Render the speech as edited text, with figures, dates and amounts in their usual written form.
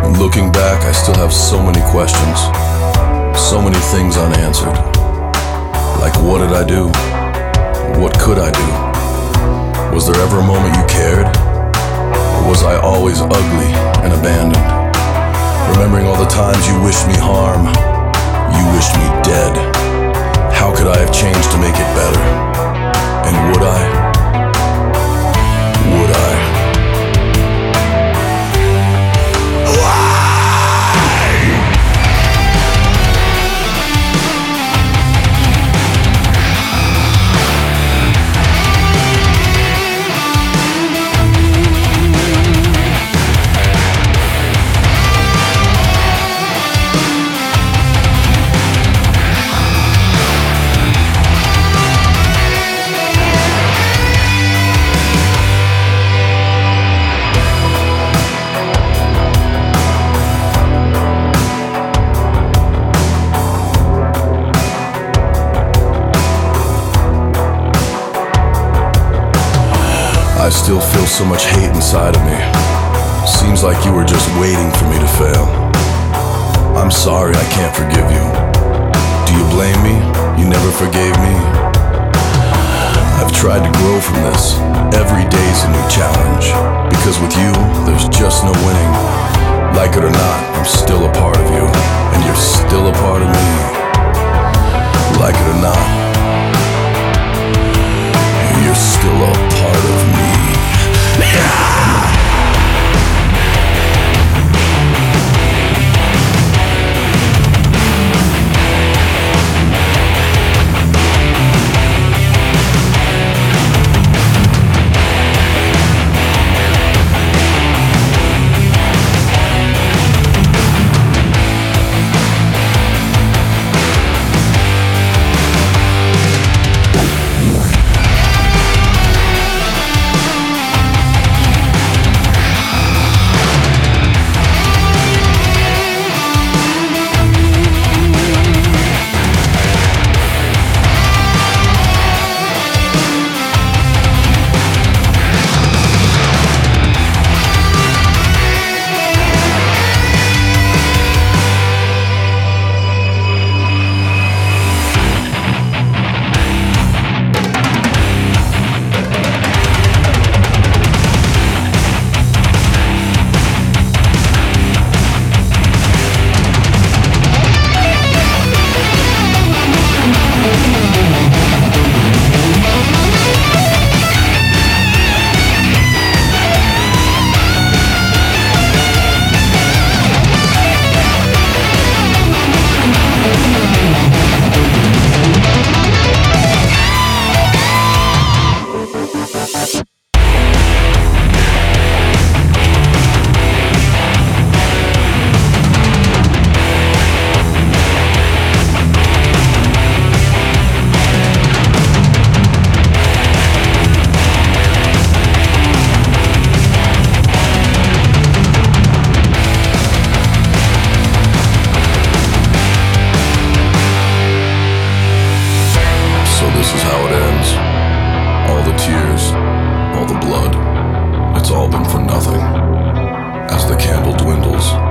Looking back, I still have so many questions, so many things unanswered. Like, what did I do? What could I do? Was there ever a moment you cared? Or was I always ugly and abandoned? Remembering all the times you wished me harm, you wished me dead. How could I have changed to make it better? And would I? Would I? I still feel so much hate inside of me. Seems like you were just waiting for me to fail. I'm sorry I can't forgive you. Do you blame me? You never forgave me. I've tried to grow from this. Every day's a new challenge. Because with you, there's just no winning. Like it or not, I'm still a part of you. And you're still a part of me. Like it or not, you're still a part of me. This is how it ends. All the tears, all the blood, it's all been for nothing. As the candle dwindles,